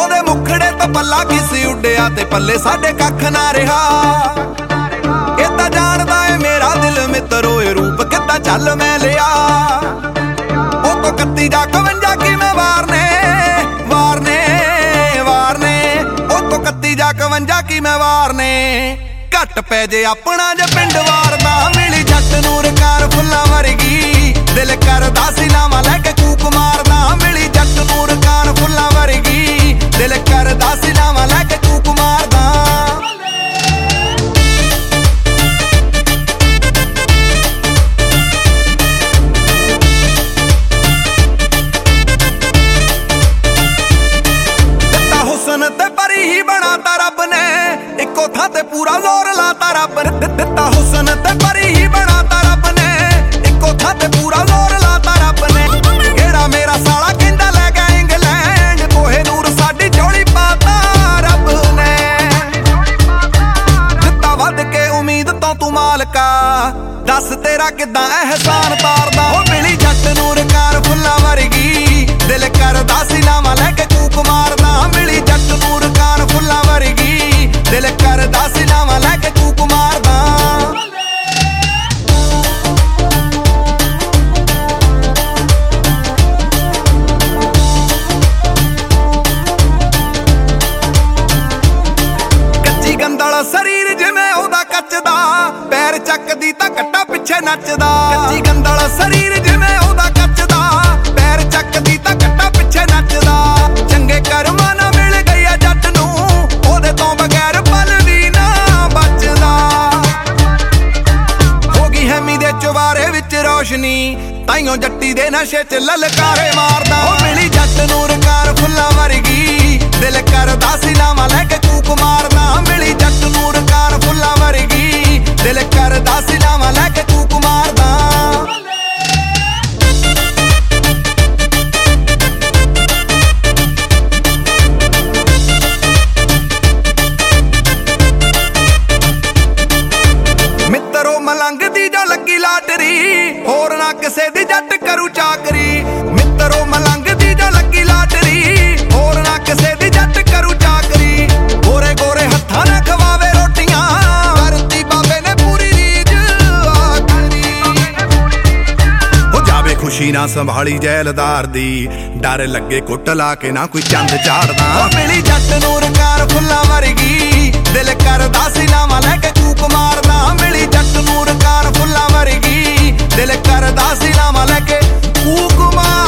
ਉਹਦੇ ਮੁਖੜੇ ਤੋਂ ਪੱਲਾ ਕਿਸ ਉੱਡਿਆ ਤੇ ਪੱਲੇ ਸਾਡੇ ਕੱਖ ਨਾ ਰਿਹਾ। ਇਹ ਤਾਂ ਜਾਣਦਾ ਏ ਮੇਰਾ ਦਿਲ ਮਿੱਤਰੋ ਇਹ ਰੂਪ ਕਿੱਦਾਂ ਚੱਲ ਮੈਂ ਲਿਆ। ਉਹ ਤੋਂ 31 ਜਾਂ 52 ਕਿਵੇਂ ਵਾਰਨੇ ਵਾਰਨੇ ਵਾਰਨੇ। ਉਹ ਤੋਂ 31 ਜਾਂ 52 ਕਿਵੇਂ ਵਾਰਨੇ। ਘੱਟ ਪੈ ਜੇ ਆਪਣਾ ਜੇ ਪਿੰਡ ਵਾਰਦਾ ਮਿਲੀ ਜੱਟ ਨੂੰ ਰਕਾਰ ਫੁੱਲਾਂ ਵਰਗੀ। ਦਿਲ ਕਰਦਾ ਸੀ ਲਾਵਾਂ ਲੈ ਕੇ ਕੂਕ ਮਾਰਦਾ ਮਿਲੀ ਜੱਟ ਨੂੰ ਰਕਾਰ ਫੁੱਲਾਂ ਵਰਗੀ। ਦਿਲ ਕਰਦਾ ਸੀ ਲਾਵਾਂ ਲੈ ਕੇ ਕੂਕ ਮਾਰਦਾ। ਦਿੱਤਾ ਹੁਸਨ ਤੇ ਪਰੀ ਹੀ ਬਣਾਤਾ ਰੱਬ ਨੇ ਇੱਕੋ ਥਾਂ ਤੇ ਪੂਰਾ ਜ਼ੋਰ ਲਾਤਾ ਰੱਬ ਨੇ। ਦਿੱਤਾ ਹੁਸਨ ਤੇ ਪਰੀ ਹੀ ਬਣਾਤਾ ਰੱਬ ਨੇ ਇੱਕੋ ਥਾਂ ਤੇ ਪੂਰਾ ਜ਼ੋਰ ਲਾਤਾ ਰੱਬ ਨੇ। ਕਿਹੜਾ ਮੇਰਾ ਸਾਲਾ ਕਹਿੰਦਾ ਲੈ ਗਿਆ ਇੰਗਲੈਂਡ ਕੋਹੇ ਨੂਰ ਸਾਡੀ ਝੋਲੀ ਪਾਤਾ ਰੱਬ ਨੇ। ਦਿੱਤਾ ਵੱਧ ਕੇ ਉਮੀਦ ਤੋਂ ਤੂੰ ਮਾਲਕਾ ਦੱਸ ਤੇਰਾ ਕਿੱਦਾਂ ਅਹਿਸਾਨ ਤਾਰਦਾ। ਉਹ ਮਿਲੀ ਜੱਟ ਨੂੰ ਰਕਾਰ ਫੁੱਲਾਂ ਵਰਗੀ। ਦਿਲ ਕਰਦਾ ਸੀ ਲਾਵਾਂ ਲੈ ਕੇ ਕੂਕ ਮਾਰਦਾ ਮਿਲੀ ਜੱਟ ਨੂੰ ਰਕਾਰ ਫੁੱਲਾਂ ਵਰਗੀ। ਦਿਲ ਕਰਦਾ ਸੀ ਲਾਵਾਂ ਲੈ ਕੇ ਕੂਕ ਮਾਰਦਾ। ਕੱਚੀ ਗੰਦਲ ਸਰੀਰ ਜਿਵੇਂ ਉਹਦਾ ਕੱਚਦਾ ਪੈਰ ਚੱਕਦੀ ਤਾਂ ਕੱਟਾ ਪਿੱਛੇ ਨੱਚਦਾ। ਕੱਚੀ ਗੰਦਲ ਸਰੀਰ ਜਿਵੇਂ ਉਹਦਾ ਕੱਚਦਾ ਪੈਰ ਚੱਕਦੀ ਤਾਂ ਕੱਟਾ ਪਿੱਛੇ ਨੱਚਦਾ। ਚੰਗੇ ਕਰਮਾਂ ਨਾਲ ਮਿਲ ਗਈ ਆ ਜੱਟ ਨੂੰ ਉਹਦੇ ਤੋਂ ਬਗੈਰ ਪਲ ਵੀ ਨਾ ਬਚਦਾ। ਹੋ ਗਈ ਹੈਮੀ ਦੇ ਚੁਬਾਰੇ ਵਿੱਚ ਰੋਸ਼ਨੀ ਤਾਈਓ ਜੱਟੀ ਦੇ ਨਸ਼ੇ ਚ ਲਲਕਾਰੇ ਮਾਰਦਾ। ਉਹ ਮਿਲੀ ਜੱਟ ਨੂੰ ਰਕਾਰ ਫੁੱਲਾਂ ਵਰਗੀ। ਦਿਲ ਕਰਦਾ ਸੀ ਲਾਵਾਂ ਲੈ ਕੇ ਕੂਕ ਮਾਰਦਾ ਮਿਲੀ ਜੱਟ ਨੂੰ ਰਕਾਰ ਫੁੱਲਾਂ ਵਰਗੀ। ਦਿਲ ਕਰਦਾ ਸੀ ਲਾਵਾਂ ਲੈ ਕੇ ਕੂਕ ਮਾਰਦਾ। ਮਿੱਤਰੋ ਮਲੰਗ ਦੀ ਜੋ ਲੱਗੀ ਲਾਟਰੀ ਹੋਰ ਨਾ ਕਿਸੇ ਦੀ ਜੱਟ ਕਰੂ ਚਾਕਰੀ। ਮਿੱਤਰੋ ਮਲੰਗ ਦੀ ਜੋ ਲੱਗੀ ਲਾਟਰੀ ਹੋਰ ਨਾ ਕਿਸੇ ਦੀ ਜੱਟ ਕਰੂ ਚਾਕਰੀ। ਗੋਰੇ ਗੋਰੇ ਹੱਥਾਂ ਨਾਲ ਖਵਾਵੇ ਰੋਟੀਆਂ ਕਰਤੀ ਬਾਬੇ ਨੇ ਪੂਰੀ ਰੀਝ ਆਖਰੀ। ਹੋ ਜਾਵੇ ਖੁਸ਼ੀ ਨਾ ਸੰਭਾਲੀ ਜੈਲਦਾਰ ਦੀ ਡਰ ਲੱਗੇ ਕੁੱਟ ਲਾ ਕੇ ਨਾ ਕੋਈ ਚੰਦ ਚਾੜਦਾ। ਉਹ ਮਿਲੀ ਜੱਟ ਨੂੰ ਰਕਾਰ ਫੁੱਲਾਂ ਵਰਗੀ। ਦਿਲ ਕਰਦਾ ਸੀ ਲਾਵਾਂ ਲੈ ਕੇ ਕੂਕ ਮਾਰਦਾ ਮਿਲੀ ਜੱਟ ਨੂੰ ਰਕਾਰ ਫੁੱਲਾਂ ਵਰਗੀ। ਦਿਲ ਕਰਦਾ ਸੀ ਲਾਵਾਂ ਲੈ ਕੇ ਕੂਕ ਮਾਰਦਾ।